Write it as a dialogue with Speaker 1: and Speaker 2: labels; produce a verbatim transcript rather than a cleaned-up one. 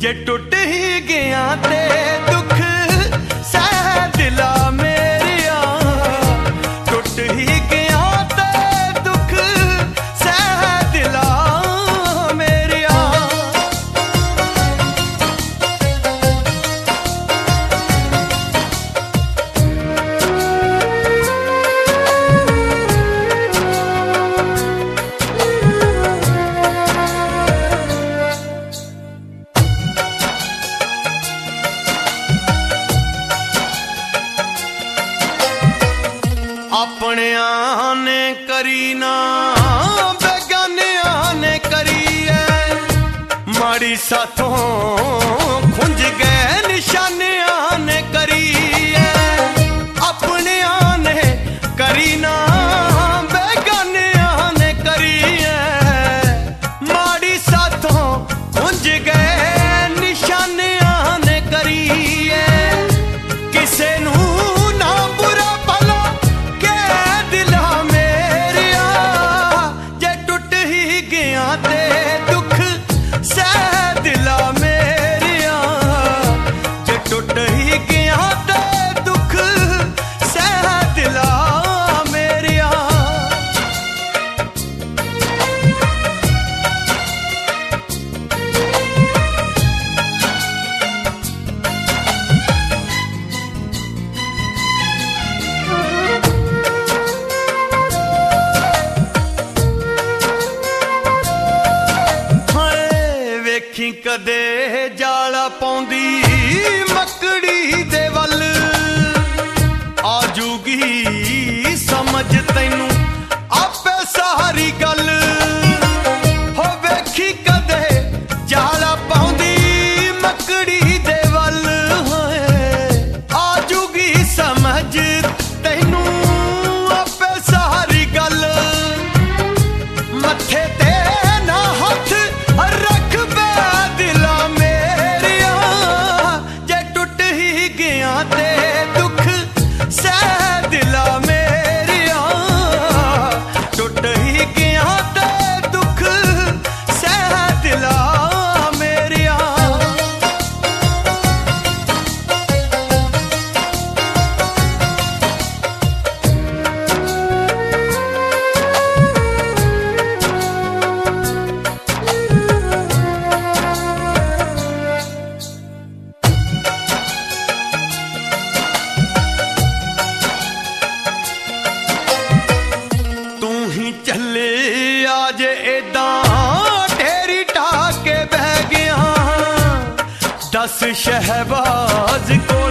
Speaker 1: जे टुट ही गया ते दुख सह दिला मेरिया, टुट ही गया ते दुख सह दिला मेरिया। अपनियां ने करी ना बेगानियां ने करी है, माड़ी साथों खुंज गए निशानियां ने करी है। अपनियां ने करी ना बेगानियां ने करी है, माड़ी साथों खुंज गए निशानियां ने करी है। किसे नू कदे जाला पौंदी मकड़ी दे वल, आजूगी समझ तैनू आपे सारी गल। हो वेखी कदे जाला पौंदी मकड़ी दे वल, आजूगी समझ तैनू आपे सारी गल। मत्थे ते ना हथ रख ते दुख सह दिला मेरिया, टुट ही गया ते दुख सह दिला मेरिया। चले आज एदा ढेरी ढाके बह गया, दस शहबाज को